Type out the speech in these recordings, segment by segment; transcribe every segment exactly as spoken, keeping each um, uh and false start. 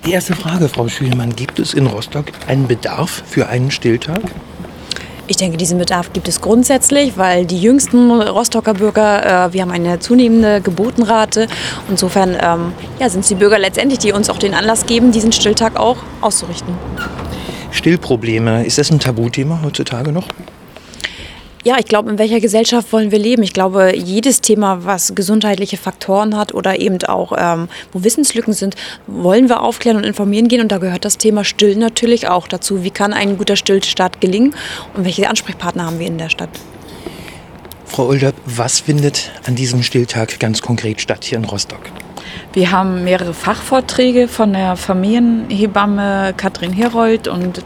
Die erste Frage, Frau Schülemann, gibt es in Rostock einen Bedarf für einen Stilltag? Ich denke, diesen Bedarf gibt es grundsätzlich, weil die jüngsten Rostocker Bürger, äh, wir haben eine zunehmende Geburtenrate. Insofern ähm, ja, sind es die Bürger letztendlich, die uns auch den Anlass geben, diesen Stilltag auch auszurichten. Stillprobleme, ist das ein Tabuthema heutzutage noch? Ja, ich glaube, in welcher Gesellschaft wollen wir leben? Ich glaube, jedes Thema, was gesundheitliche Faktoren hat oder eben auch, ähm, wo Wissenslücken sind, wollen wir aufklären und informieren gehen. Und da gehört das Thema Stillen natürlich auch dazu. Wie kann ein guter Stillstart gelingen und welche Ansprechpartner haben wir in der Stadt? Frau Olderb, was findet an diesem Stilltag ganz konkret statt hier in Rostock? Wir haben mehrere Fachvorträge von der Familienhebamme Katrin Herold und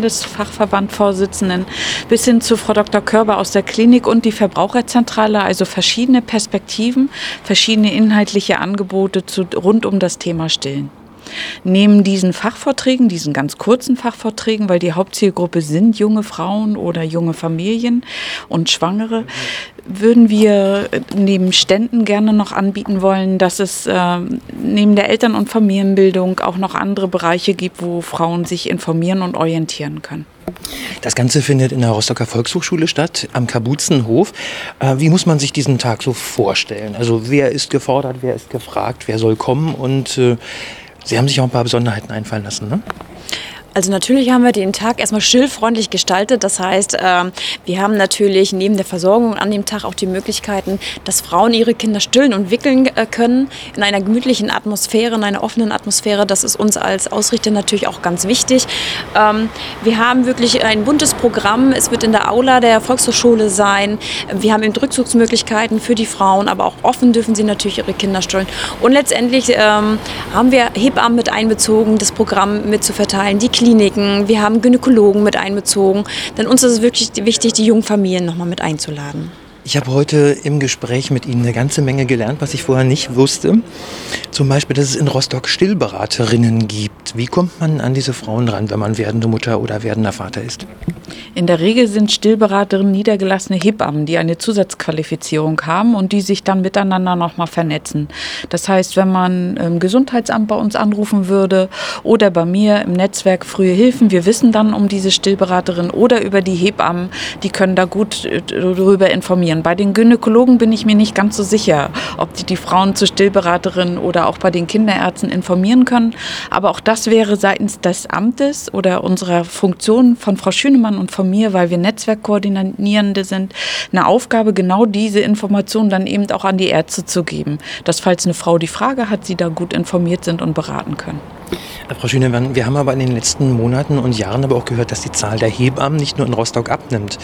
Landesfachverbandvorsitzenden bis hin zu Frau Doktor Körber aus der Klinik und die Verbraucherzentrale, also verschiedene Perspektiven, verschiedene inhaltliche Angebote zu, rund um das Thema Stillen. Neben diesen Fachvorträgen, diesen ganz kurzen Fachvorträgen, weil die Hauptzielgruppe sind junge Frauen oder junge Familien und Schwangere, würden wir neben Ständen gerne noch anbieten wollen, dass es äh, neben der Eltern- und Familienbildung auch noch andere Bereiche gibt, wo Frauen sich informieren und orientieren können. Das Ganze findet in der Rostocker Volkshochschule statt, am Kabuzenhof. Äh, wie muss man sich diesen Tag so vorstellen? Also wer ist gefordert, wer ist gefragt, wer soll kommen? Und äh, Sie haben sich auch ein paar Besonderheiten einfallen lassen, ne? Also natürlich haben wir den Tag erstmal stillfreundlich gestaltet. Das heißt, äh, wir haben natürlich neben der Versorgung an dem Tag auch die Möglichkeiten, dass Frauen ihre Kinder stillen und wickeln äh, können in einer gemütlichen Atmosphäre, in einer offenen Atmosphäre. Das ist uns als Ausrichter natürlich auch ganz wichtig. Ähm, wir haben wirklich ein buntes Programm. Es wird in der Aula der Volkshochschule sein. Wir haben eben Rückzugsmöglichkeiten für die Frauen, aber auch offen dürfen sie natürlich ihre Kinder stillen. Und letztendlich ähm, haben wir Hebammen mit einbezogen, das Programm mit zu verteilen, die Kliniken, wir haben Gynäkologen mit einbezogen, denn uns ist es wirklich wichtig, die jungen Familien nochmal mit einzuladen. Ich habe heute im Gespräch mit Ihnen eine ganze Menge gelernt, was ich vorher nicht wusste. Zum Beispiel, dass es in Rostock Stillberaterinnen gibt. Wie kommt man an diese Frauen ran, wenn man werdende Mutter oder werdender Vater ist? In der Regel sind Stillberaterinnen niedergelassene Hebammen, die eine Zusatzqualifizierung haben und die sich dann miteinander nochmal vernetzen. Das heißt, wenn man im Gesundheitsamt bei uns anrufen würde oder bei mir im Netzwerk Frühe Hilfen, wir wissen dann um diese Stillberaterin oder über die Hebammen, die können da gut darüber informieren. Bei den Gynäkologen bin ich mir nicht ganz so sicher, ob die die Frauen zur Stillberaterin oder auch bei den Kinderärzten informieren können. Aber auch das wäre seitens des Amtes oder unserer Funktion von Frau Schünemann und von mir, weil wir Netzwerkkoordinierende sind, eine Aufgabe, genau diese Informationen dann eben auch an die Ärzte zu geben. Dass, falls eine Frau die Frage hat, sie da gut informiert sind und beraten können. Frau Schünemann, wir haben aber in den letzten Monaten und Jahren aber auch gehört, dass die Zahl der Hebammen nicht nur in Rostock abnimmt.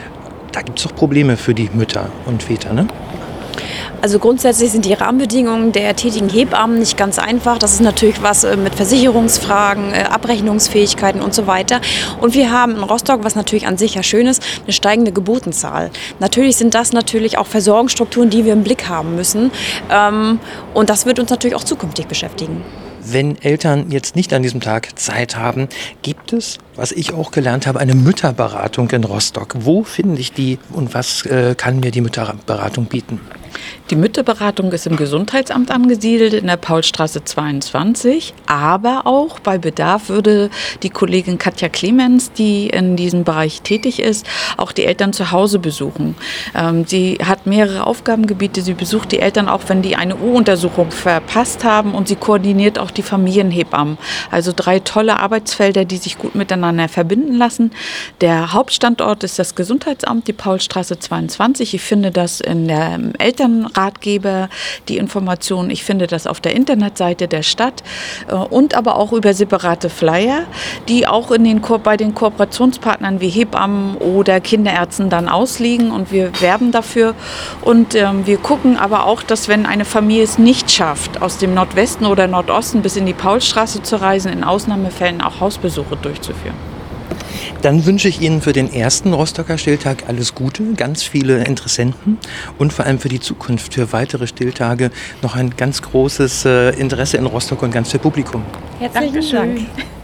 Da gibt es doch Probleme für die Mütter und Väter, ne? Also grundsätzlich sind die Rahmenbedingungen der tätigen Hebammen nicht ganz einfach. Das ist natürlich was mit Versicherungsfragen, Abrechnungsfähigkeiten und so weiter. Und wir haben in Rostock, was natürlich an sich ja schön ist, eine steigende Geburtenzahl. Natürlich sind das natürlich auch Versorgungsstrukturen, die wir im Blick haben müssen. Und das wird uns natürlich auch zukünftig beschäftigen. Wenn Eltern jetzt nicht an diesem Tag Zeit haben, gibt es, was ich auch gelernt habe, eine Mütterberatung in Rostock. Wo finde ich die und was äh, kann mir die Mütterberatung bieten? Die Mütterberatung ist im Gesundheitsamt angesiedelt in der Paulstraße zweiundzwanzig, aber auch bei Bedarf würde die Kollegin Katja Clemens, die in diesem Bereich tätig ist, auch die Eltern zu Hause besuchen. Ähm, sie hat mehrere Aufgabengebiete, sie besucht die Eltern auch, wenn die eine U-Untersuchung verpasst haben und sie koordiniert auch die Familienhebammen. Also drei tolle Arbeitsfelder, die sich gut miteinander verbinden lassen. Der Hauptstandort ist das Gesundheitsamt, die Paulstraße zweiundzwanzig. Ich finde das in der Elternratgeber, die Informationen, ich finde das auf der Internetseite der Stadt und aber auch über separate Flyer, die auch in den Ko- bei den Kooperationspartnern wie Hebammen oder Kinderärzten dann ausliegen und wir werben dafür und ähm, wir gucken aber auch, dass wenn eine Familie es nicht schafft, aus dem Nordwesten oder Nordosten bis in die Paulstraße zu reisen, in Ausnahmefällen auch Hausbesuche durchzuführen. Dann wünsche ich Ihnen für den ersten Rostocker Stilltag alles Gute, ganz viele Interessenten und vor allem für die Zukunft, für weitere Stilltage noch ein ganz großes Interesse in Rostock und ganz viel Publikum. Herzlichen Dank.